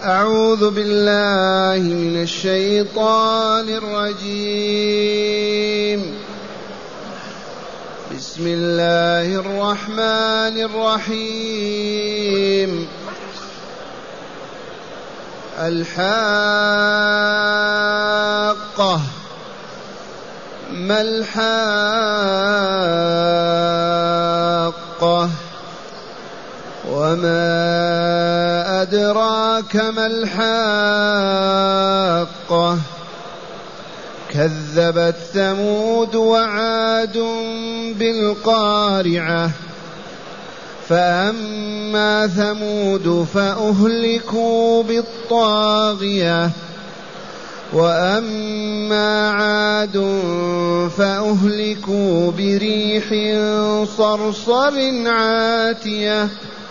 أعوذ بالله من الشيطان الرجيم. بسم الله الرحمن الرحيم. الحاقة ما الحاقة وما أدراك ما الحاقة كذبت ثمود وعاد بالقارعة فأما ثمود فأهلكوا بالطاغية وأما عاد فأهلكوا بريح صرصر عاتية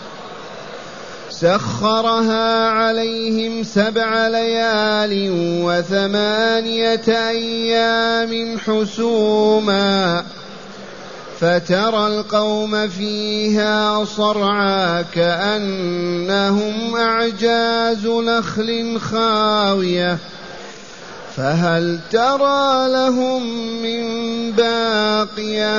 سخرها عليهم 7 ليال و8 أيام حسوما فترى القوم فيها صرعى كأنهم أعجاز نخل خاوية فهل ترى لهم من باقية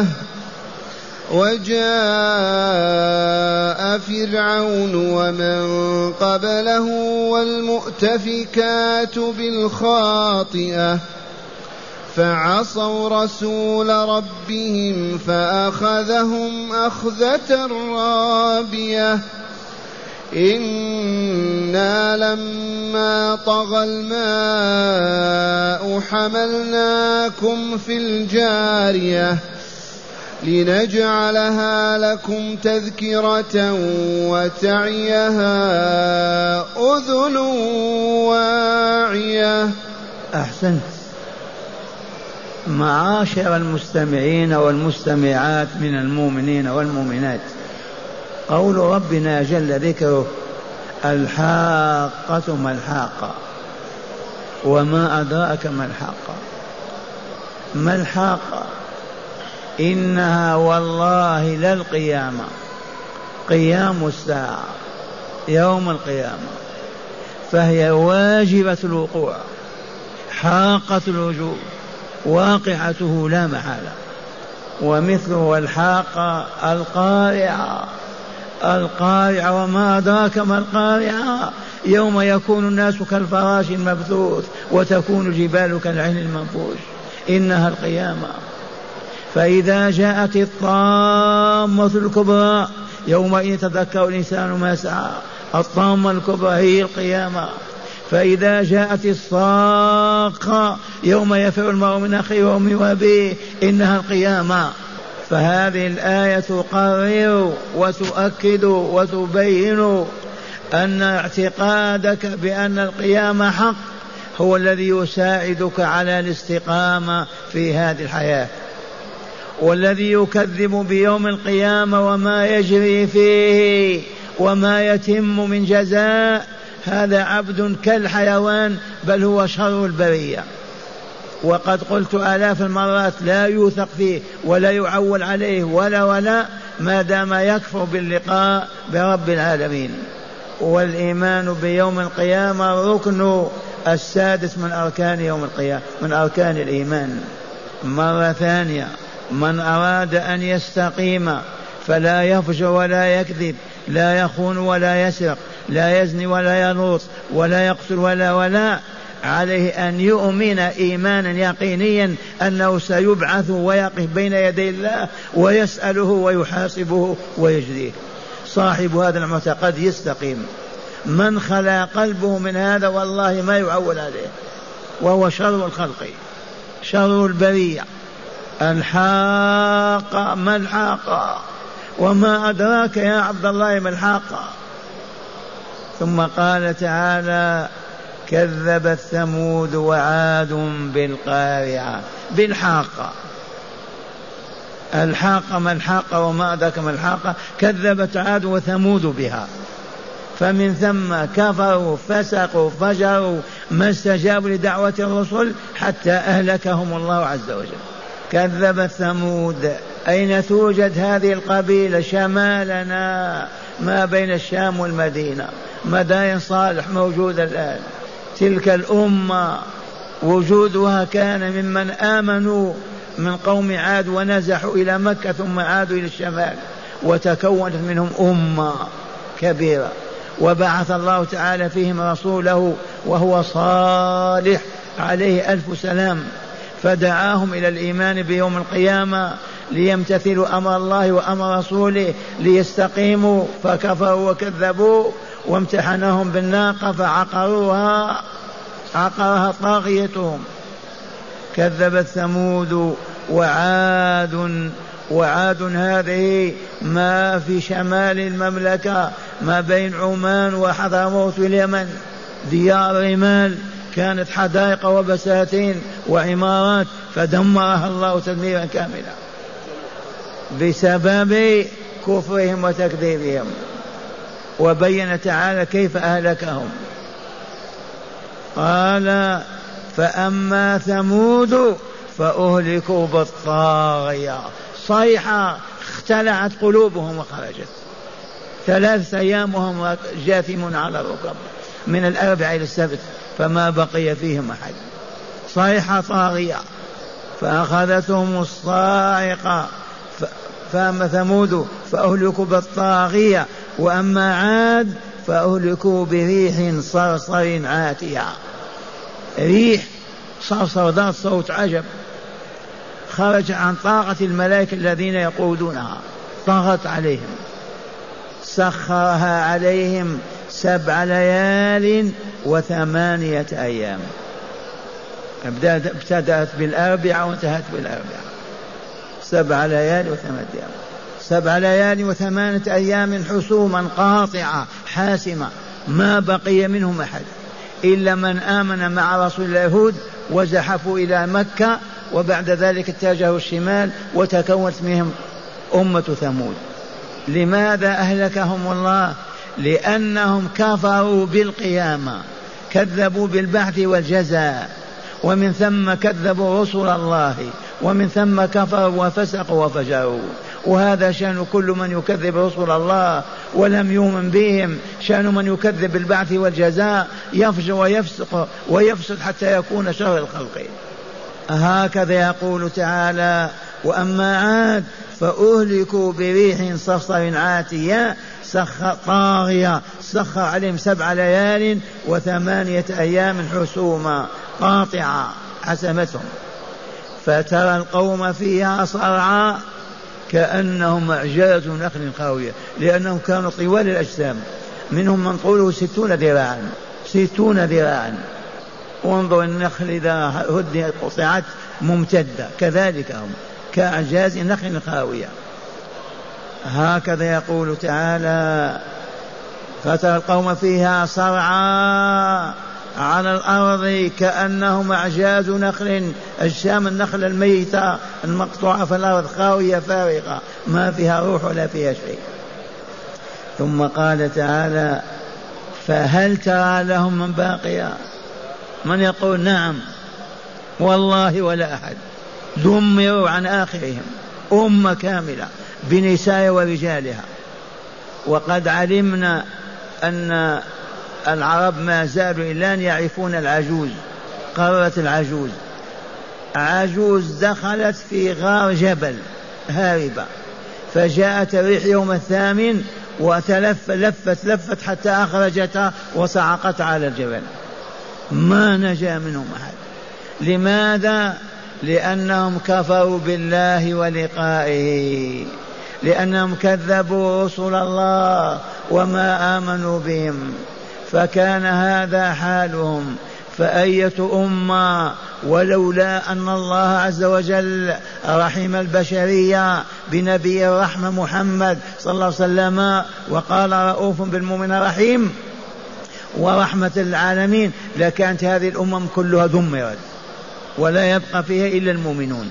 وجاء فرعون ومن قبله والمؤتفكات بالخاطئة فعصوا رسول ربهم فأخذهم أخذة رابية إنا لما طغى الماء حملناكم في الجارية لنجعلها لكم تذكرة وتعيها أذن واعية. أحسنت. معاشر المستمعين والمستمعات من المؤمنين والمؤمنات، قول ربنا جل ذكره الحاقة ما الحاقة وما أدراك ما الحاقة. ما الحاقة؟ إنها والله للقيامة، قيام الساعة، يوم القيامة، فهي واجبة الوقوع، حاقة الوجوب، واقعته لا محالة. ومثله الحاقة القارعة. القارعة وما أدراك ما القارعة يوم يكون الناس كالفراش المبثوث وتكون الجبال كالعهن المنفوش. إنها القيامة. فإذا جاءت الطامة الكبرى يومئذ يتذكر الإنسان ما سعى. الطامة الكبرى هي القيامة. فإذا جاءت الصاخة يوم يفر المرء من أخيه وأمه وأبيه إنها القيامة. فهذه الآية تقرر وتؤكد وتبين أن اعتقادك بأن القيامة حق هو الذي يساعدك على الاستقامة في هذه الحياة. والذي يكذب بيوم القيامة وما يجري فيه وما يتم من جزاء هذا عبد كالحيوان، بل هو شر البرية. وقد قلت آلاف المرات لا يوثق فيه ولا يعول عليه ولا ما دام يكفر باللقاء برب العالمين. والإيمان بيوم القيامة ركن السادس من أركان يوم القيامة، من أركان الإيمان. مرة ثانية، من أراد أن يستقيم فلا يفجر ولا يكذب، لا يخون ولا يسرق، لا يزني ولا يلوط ولا يقتل ولا عليه أن يؤمن إيمانا يقينيا أنه سيبعث ويقف بين يدي الله ويسأله ويحاسبه ويجزيه. صاحب هذا المعتقد يستقيم. من خلا قلبه من هذا والله ما يعول عليه، وهو شر الخلق، شر البرية. الحاقة ما الحاقة وما أدراك يا عبد الله ما الحاقة. ثم قال تعالى كذبت ثمود وعاد بالقارعة، بالحاقة. الحاقة ما الحاقة وما أدراك ما الحاقة. كذبت عاد وثمود بها، فمن ثم كفروا فسقوا فجروا ما استجابوا لدعوة الرسل حتى أهلكهم الله عز وجل. كذبت ثمود. أين توجد هذه القبيلة؟ شمالنا ما بين الشام والمدينة، مدائن صالح موجودة الآن. تلك الأمة وجودها كان ممن آمنوا من قوم عاد ونزحوا إلى مكة ثم عادوا إلى الشمال، وتكونت منهم أمة كبيرة، وبعث الله تعالى فيهم رسوله وهو صالح عليه ألف سلام، فدعاهم إلى الإيمان بيوم القيامة ليمتثلوا أمر الله وأمر رسوله ليستقيموا، فكفروا وكذبوا، وامتحنهم بالناقة فعقروها عقرها طاغيتهم. كذبت ثمود وعاد هذه ما في شمال المملكة ما بين عمان وحضرموت اليمن، ديار رمال كانت حدائق وبساتين وعمارات، فدمرها الله تدميرا كاملا بسبب كفرهم وتكذيبهم. وبين تعالى كيف أهلكهم، قال فأما ثمود فأهلكوا بالطاغية، صيحة اختلعت قلوبهم وخرجت، 3 أيام وهم جاثمون على الركب من الأربعاء إلى السبت، فما بقي فيهم أحد، صيحة طاغية فأخذتهم الصاعقة. فأما ثمود فأهلكوا بالطاغية، وأما عاد فأهلكوا بريح صرصر عاتية، ريح صرصر ذات صوت عجب خرج عن طاقة الملائكة الذين يقودونها، طغت عليهم، سخرها عليهم 7 ليال و8 أيام، ابتدأت بالأربعاء وانتهت بالأربعاء، 7 ليال و8 أيام، 7 ليال و8 أيام حسوما قاطعة حاسمة، ما بقي منهم أحد إلا من آمن مع رسول اليهود وزحفوا إلى مكة، وبعد ذلك اتجهوا الشمال وتكونت منهم أمة ثمود. لماذا أهلكهم الله؟ لأنهم كفروا بالقيامة، كذبوا بالبعث والجزاء، ومن ثم كذبوا رسل الله، ومن ثم كفروا وفسقوا وفجروا. وهذا شأن كل من يكذب رسل الله ولم يؤمن بهم، شأن من يكذب بالبعث والجزاء، يفجر ويفسق ويفسد حتى يكون شر الخلق. هكذا يقول تعالى: وأما عاد فأهلكوا بريح صرصر عاتية طاغية، سخر عليهم 7 ليال و8 أيام حسوما قاطعة حسمتهم، فترى القوم فيها صرعى كأنهم أعجاز نخل خاوية، لأنهم كانوا طوال الأجسام، منهم من طوله 60 ذراعا 60 ذراعا. وانظر النخل إذا هدت قطعت ممتدة، كذلك هم كأعجاز نخل خاوية. هكذا يقول تعالى: فترى القوم فيها صرعى على الأرض كأنهم أعجاز نخل، أجسام النخل الميتة المقطوعة في الأرض خاوية فارغة ما فيها روح ولا فيها شيء. ثم قال تعالى: فهل ترى لهم من باقية؟ من يقول نعم والله ولا أحد، دمروا عن آخرهم، أمة كاملة بنساء ورجالها. وقد علمنا أن العرب ما زالوا إلا أن يعرفون العجوز. قررت العجوز، عجوز دخلت في غار جبل هاربة، فجاءت الريح يوم الثامن لفت حتى أخرجتها وصعقت على الجبل، ما نجا منهم أحد. لماذا؟ لأنهم كفروا بالله ولقائه، لأنهم كذبوا رسل الله وما آمنوا بهم، فكان هذا حالهم. فأية أمة ولولا أن الله عز وجل رحم البشرية بنبي الرحمة محمد صلى الله عليه وسلم وقال رؤوف بالمؤمن رحيم ورحمة العالمين، لكانت هذه الأمم كلها دمرت ولا يبقى فيها إلا المؤمنون.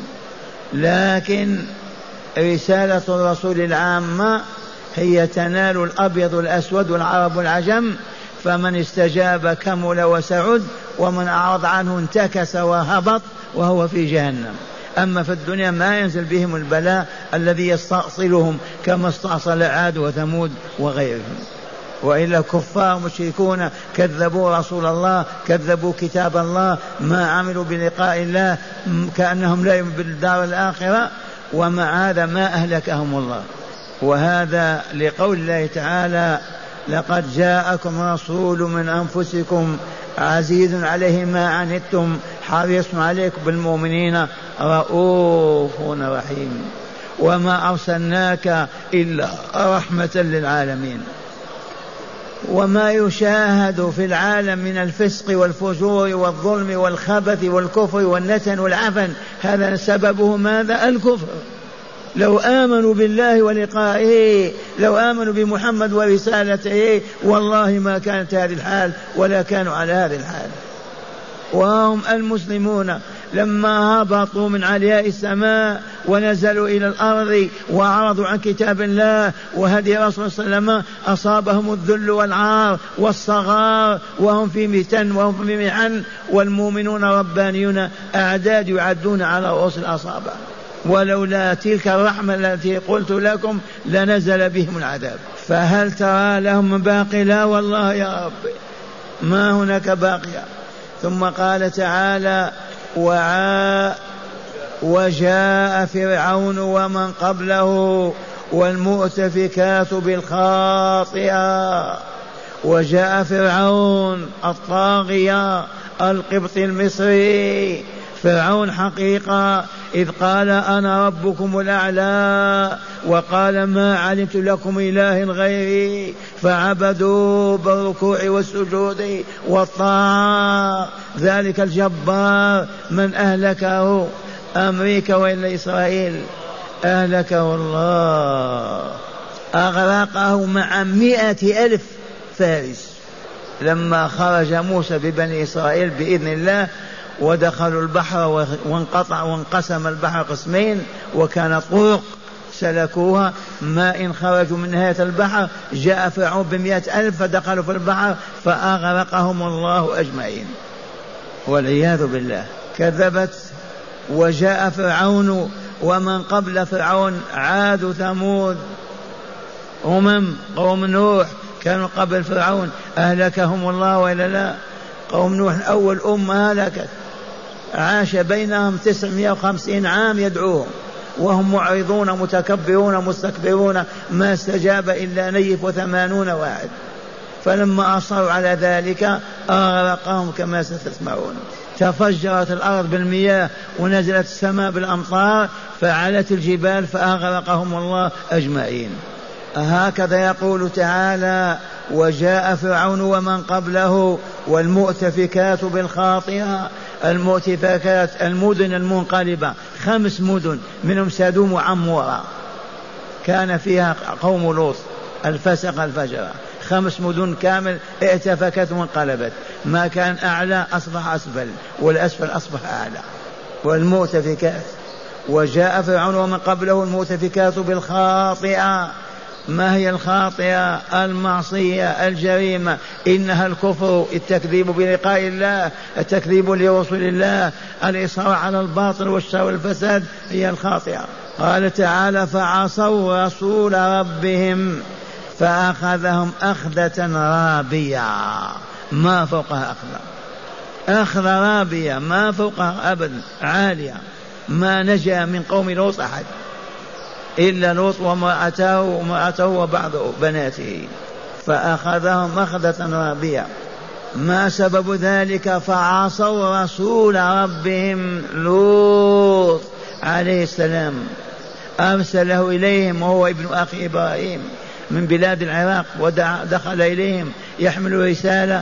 لكن رسالة الرسول العامة هي تنال الأبيض والأسود والعرب والعجم، فمن استجاب كمل وسعد، ومن أعرض عنه انتكس وهبط وهو في جهنم. أما في الدنيا ما ينزل بهم البلاء الذي يستأصلهم كما استأصل عاد وثمود وغيرهم. وإلا كفار مشركون كذبوا رسول الله، كذبوا كتاب الله، ما عملوا بلقاء الله، كأنهم لا يؤمنون بالدار الآخرة، ومع هذا ما أهلكهم الله. وهذا لقول الله تعالى: لقد جاءكم رسول من أنفسكم عزيز عليه ما عنتم حريص عليكم بالمؤمنين رؤوف رحيم. وما أرسلناك إلا رحمة للعالمين. وما يشاهد في العالم من الفسق والفجور والظلم والخبث والكفر والنتن والعفن هذا سببه ماذا؟ الكفر. لو آمنوا بالله ولقائه، لو آمنوا بمحمد ورسالته، والله ما كانت هذه الحال ولا كانوا على هذه الحال. وهم المسلمون لما هبطوا من علياء السماء ونزلوا إلى الأرض وعرضوا عن كتاب الله وهدي رسول صلى الله عليه وسلم أصابهم الذل والعار والصغار وهم في متن وهم في محن، والمؤمنون ربانيون أعداد يعدون على رؤوس الأصابع. ولولا تلك الرحمة التي قلت لكم لنزل بهم العذاب. فهل ترى لهم من باقي؟ لا والله يا رب ما هناك باقية. ثم قال تعالى: وجاء فرعون ومن قبله والمؤتفكات بالخاطئة. وجاء فرعون الطاغية القبطي المصري، فرعون حقيقة، إذ قال أنا ربكم الأعلى، وقال ما علمت لكم إله غيري، فعبدوا بالركوع والسجود والطاعة. ذلك الجبار من أهلكه؟ أمريكا وإلا إسرائيل؟ أهلكه الله، أغرقه مع 100,000 فارس. لما خرج موسى ببني إسرائيل بإذن الله ودخلوا البحر وانقسم البحر قسمين، وكان طرق سلكوها، ما إن خرجوا من نهاية البحر جاء فرعون ب100,000 فدخلوا في البحر فأغرقهم الله أجمعين والعياذ بالله. كذبت. وجاء فرعون ومن قبل فرعون عاد ثمود، قوم نوح كانوا قبل فرعون أهلكهم الله وإلا لا؟ قوم نوح أول أمة هلكت، عاش بينهم 950 عام يدعوهم وهم معرضون متكبرون مستكبرون، ما استجاب إلا نيف 80 واحد. فلما أصروا على ذلك أغرقهم كما ستسمعون. تفجرت الأرض بالمياه ونزلت السماء بالأمطار فعلت الجبال فأغرقهم الله أجمعين. هكذا يقول تعالى: وجاء فرعون ومن قبله والمؤتفكات بالخاطئة. المؤتفكات المدن المنقلبة، 5 مدن منهم سدوم وعمورة كان فيها قوم لوط الفسق الفجر، 5 مدن كامل ائتفكت وانقلبت، ما كان أعلى أصبح أسفل والأسفل أصبح أعلى. والمؤتفكات. وجاء فرعون ومن قبله المؤتفكات بالخاطئة. ما هي الخاطئة؟ المعصية الجريمة، إنها الكفر، التكذيب بلقاء الله، التكذيب لرسول الله، الإصرار على الباطل والشر والفساد هي الخاطئة. قال تعالى: فعصوا رسول ربهم فأخذهم أخذة رابية، ما فوقها أخذ رابية ما فوقها أبدا، عالية، ما نجا من قوم لوط أحد إلا لوط ومرأته وبعض بناته، فأخذهم أخذة رابية. ما سبب ذلك؟ فعصوا رسول ربهم لوط عليه السلام، أرسله إليهم وهو ابن أخي إبراهيم من بلاد العراق، ودخل إليهم يحمل رسالة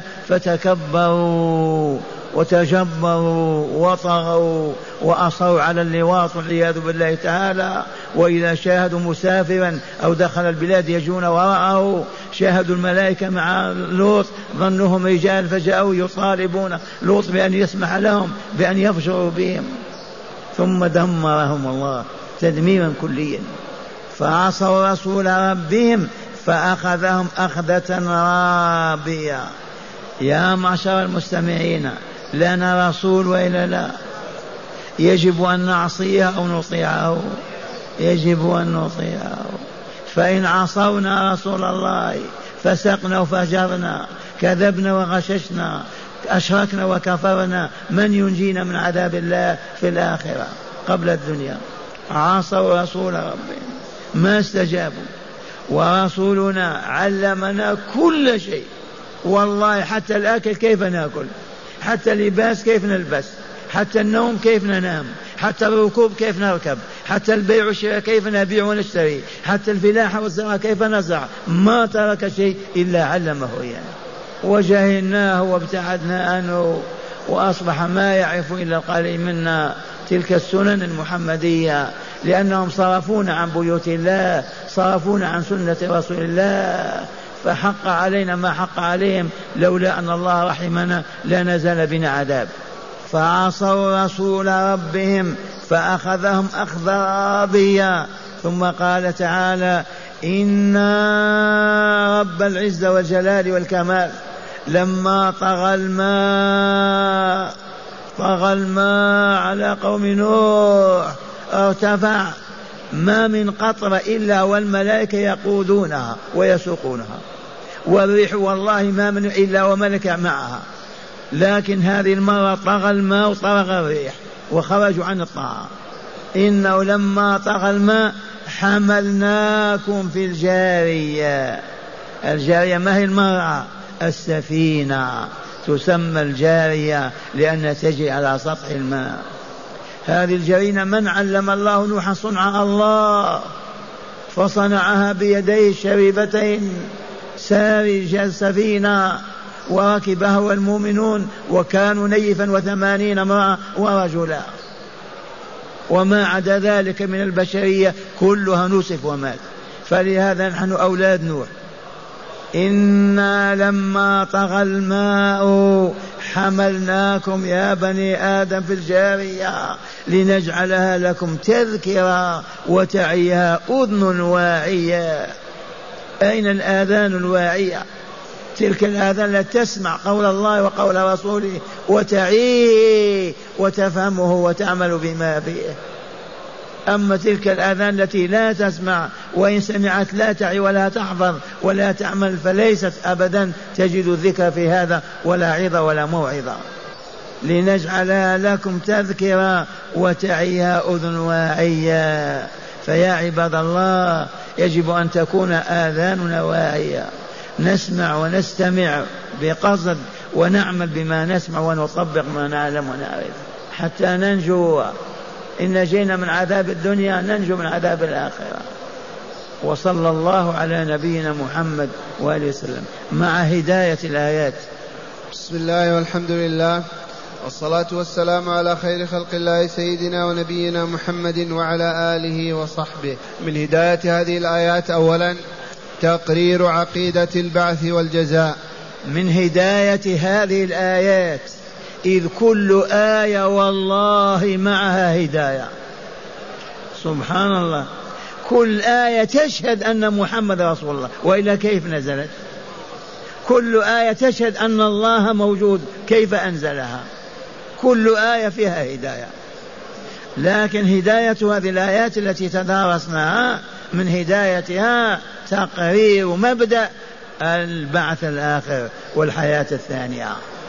فتكبروا وتجبروا وطغوا وأصروا على اللواط والعياذ بالله تعالى. وإذا شاهدوا مسافرا أو دخل البلاد يجون وراءه، شاهدوا الملائكة مع لوط ظنهم رجال فجاءوا يطالبون لوط بأن يسمح لهم بأن يفجروا بهم، ثم دمرهم الله تدميرا كليا. فعصوا رسول ربهم فأخذهم أخذة رابية. يا معشر المستمعين، لنا رسول وإلا لا؟ يجب أن نعصيه أو نطيعه؟ يجب أن نطيعه. فإن عصونا رسول الله فسقنا وفجرنا كذبنا وغششنا أشركنا وكفرنا، من ينجينا من عذاب الله في الآخرة قبل الدنيا؟ عصوا رسول ربهم ما استجابوا. ورسولنا علمنا كل شيء والله، حتى الأكل كيف نأكل، حتى اللباس كيف نلبس، حتى النوم كيف ننام، حتى الركوب كيف نركب، حتى البيع والشراء كيف نبيع ونشتري، حتى الفلاحة والزراعة كيف نزرع، ما ترك شيء إلا علمه إياه. وجهلناه وابتعدنا عنه، وأصبح ما يعرف إلا القليل منا تلك السنن المحمدية، لأنهم صرفونا عن بيوت الله، صرفونا عن سنة رسول الله، فحق علينا ما حق عليهم، لولا أن الله رحمنا لنزل بنا عذاب. فعصوا رسول ربهم فأخذهم أخذ رابيا. ثم قال تعالى: إن رب العزة والجلال والكمال لما طغى الماء على قوم نوح ارتفع، ما من قطرة إلا والملائكة يقودونها ويسوقونها، والريح والله ما من إلا وملك معها، لكن هذه المرة طغى الماء وطغى الريح وخرجوا عن الطاعة. إنه لما طغى الماء حملناكم في الجارية. الجارية ما هي المرأة؟ السفينة تسمى الجارية لأنها تجري على سطح الماء. هذه الجرينة من علم الله نوحا صنع الله، فصنعها بيديه الشريفتين، سارج السفينة وركبها والمؤمنون، وكانوا نيفا 80 امرأة ورجلا، وما عدا ذلك من البشرية كلها نسف ومات. فلهذا نحن أولاد نوح. إنا لما طغى الماء حملناكم يا بني آدم في الجارية لنجعلها لكم تذكرة وتعيها أذن واعية. أين الآذان الواعية؟ تلك الآذان التي تسمع قول الله وقول رسوله وتعيه وتفهمه وتعمل بما فيه. أما تلك الآذان التي لا تسمع، وإن سمعت لا تعي ولا تحفظ ولا تعمل، فليست أبدا تجد الذكر في هذا ولا عظة ولا موعظة. لنجعلها لكم تذكرة وتعيها أذن واعية. فيا عباد الله، يجب أن تكون آذاننا واعية، نسمع ونستمع بقصد ونعمل بما نسمع ونطبق ما نعلم ونعرف حتى ننجو. إن نجينا من عذاب الدنيا ننجو من عذاب الآخرة. وصلى الله على نبينا محمد وآله وسلم مع هداية الآيات. بسم الله والحمد لله والصلاة والسلام على خير خلق الله سيدنا ونبينا محمد وعلى آله وصحبه. من هداية هذه الآيات أولا تقرير عقيدة البعث والجزاء. من هداية هذه الآيات إذ كل آية والله معها هداية، سبحان الله، كل آية تشهد أن محمد رسول الله، وإلا كيف نزلت؟ كل آية تشهد أن الله موجود، كيف أنزلها؟ كل آية فيها هداية. لكن هداية هذه الآيات التي تدارسناها من هدايتها تقرير مبدأ البعث الآخر والحياة الثانية.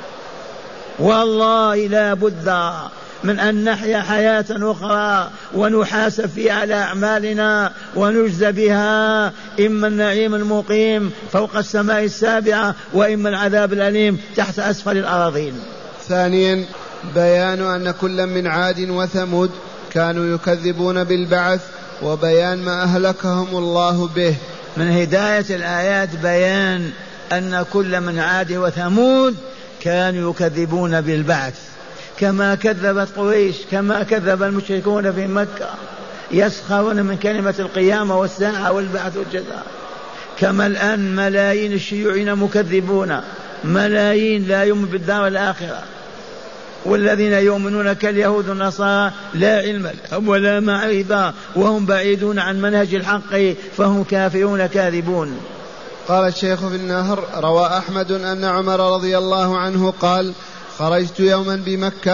والله لا بد من أن نحيا حياة أخرى ونحاسب فيها على أعمالنا ونجزى بها، إما النعيم المقيم فوق السماء السابعة، وإما العذاب الأليم تحت أسفل الأراضين. ثانيا بيان أن كل من عاد وثمود كانوا يكذبون بالبعث، وبيان ما أهلكهم الله به. من هداية الآيات بيان أن كل من عاد وثمود كانوا يكذبون بالبعث، كما كذبت قريش، كما كذب المشركون في مكة، يسخرون من كلمة القيامة والساعة والبعث والجزاء. كما الآن ملايين الشيوعيين مكذبون، ملايين لا يؤمن بالدار الآخرة، والذين يؤمنون كاليهود والنصارى لا علم لهم ولا معرفة، وهم بعيدون عن منهج الحق، فهم كافرون كاذبون. قال الشيخ في النهر: روى أحمد أن عمر رضي الله عنه قال: خرجت يوما بمكة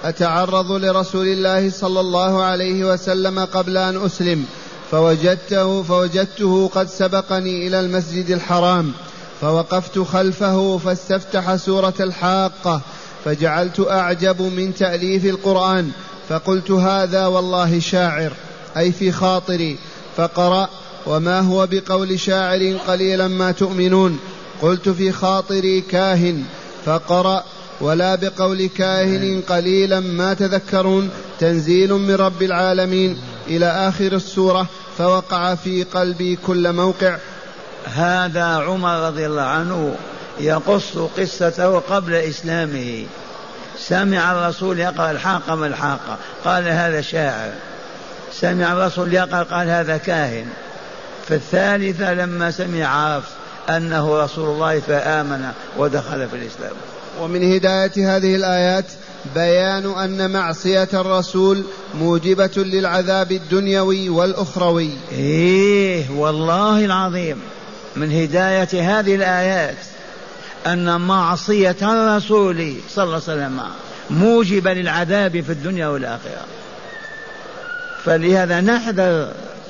أتعرض لرسول الله صلى الله عليه وسلم قبل أن أسلم، فوجدته قد سبقني إلى المسجد الحرام، فوقفت خلفه فاستفتح سورة الحاقة، فجعلت أعجب من تأليف القرآن، فقلت هذا والله شاعر، أي في خاطري، فقرأ وما هو بقول شاعر قليلا ما تؤمنون، قلت في خاطري كاهن، فقرأ ولا بقول كاهن قليلا ما تذكرون، تنزيل من رب العالمين إلى آخر السورة، فوقع في قلبي كل موقع. هذا عمر رضي الله عنه يقص قصته قبل إسلامه. سمع الرسول يقرأ الحاقة ما الحاقة، قال هذا شاعر. سمع الرسول يقرأ قال هذا كاهن. في الثالثة لما سمع عرف أنه رسول الله فآمن ودخل في الإسلام. ومن هداية هذه الآيات بيان أن معصية الرسول موجبة للعذاب الدنيوي والأخروي. والله العظيم من هداية هذه الآيات أن معصية الرسول صلى الله عليه وسلم موجبة للعذاب في الدنيا والآخرة. فلهذا نحذر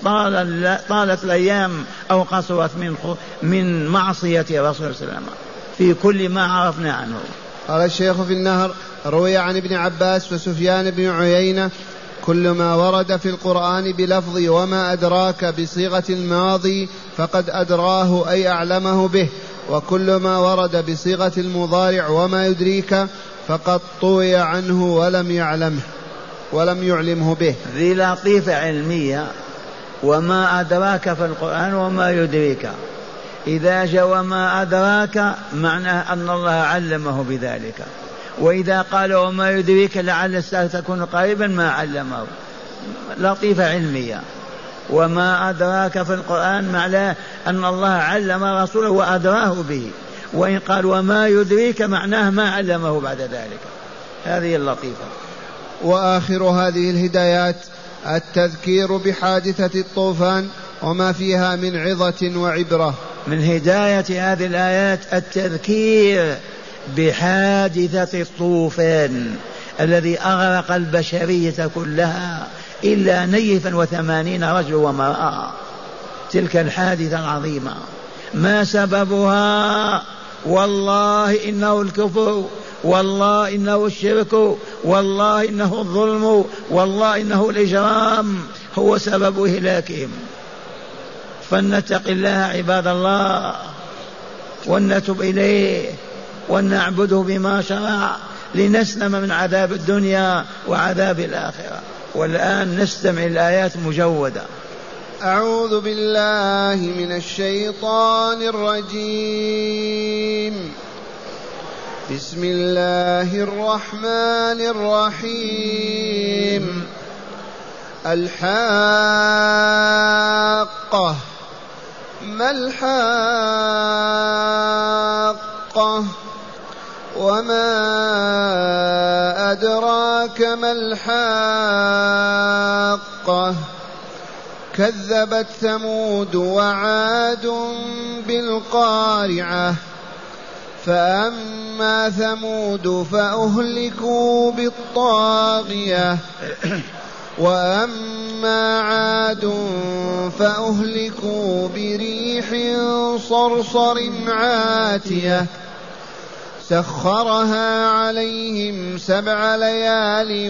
طالت الأيام أو قصرت من معصية الرسول صلى الله عليه وسلم في كل ما عرفنا عنه. قال الشيخ في النهر: روي عن ابن عباس وسفيان بن عيينة: كل ما ورد في القرآن بلفظ وما أدراك بصيغة الماضي فقد أدراه أي أعلمه به، وكل ما ورد بصيغة المضارع وما يدريك فقد طوي عنه ولم يعلمه به. ذي لطيفة علمية. وما أدراك في القرآن وما يدريك، إذا جاء وما أدراك معناه أن الله علمه بذلك، وإذا قال وما يدريك لعل الساعة تكون قريبا ما علمه. لطيفة علمية. وما أدراك في القرآن معناه أن الله علم رسوله وأدراه به، وإن قال وما يدريك معناه ما علمه بعد ذلك. هذه اللطيفة. وآخر هذه الهدايات التذكير بحادثة الطوفان وما فيها من عظة وعبرة. من هداية هذه الآيات التذكير بحادثة الطوفان الذي أغرق البشرية كلها إلا 180 رجل وامرأة. تلك الحادثة العظيمة ما سببها؟ والله إنه الكفر، والله إنه الشرك، والله إنه الظلم، والله إنه الإجرام هو سبب إهلاكهم. فلنتق الله عباد الله ونتب إليه ونعبده بما شرع لنسلم من عذاب الدنيا وعذاب الآخرة. والآن نستمع الآيات مجودة. أعوذ بالله من الشيطان الرجيم. بسم الله الرحمن الرحيم. الحاقة. ما الحاقة؟ وما أدراك ما الحاقة؟ كذبت ثمود وعاد بالقارعة. فأما ثمود فأهلكوا بالطاغية، وأما عاد فأهلكوا بريح صرصر عاتية سخرها عليهم 7 ليال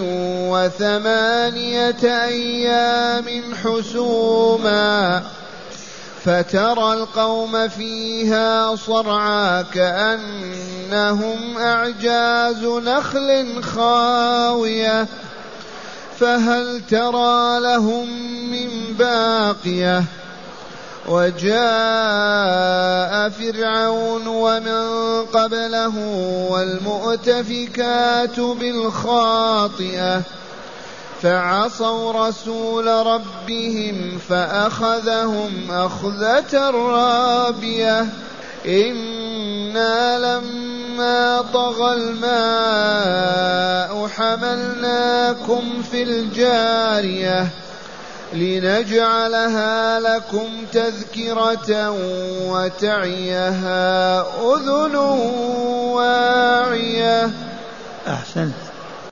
و8 أيام حسوما، فترى القوم فيها صرعى كأنهم أعجاز نخل خاوية، فهل ترى لهم من باقية؟ وجاء فرعون ومن قبله والمؤتفكات بالخاطئة فعصوا رسول ربهم فأخذهم أخذة رابية. إنا لما طغى الماء حملناكم في الجارية لنجعلها لكم تذكرة وتعيها أذن واعية. أحسنت.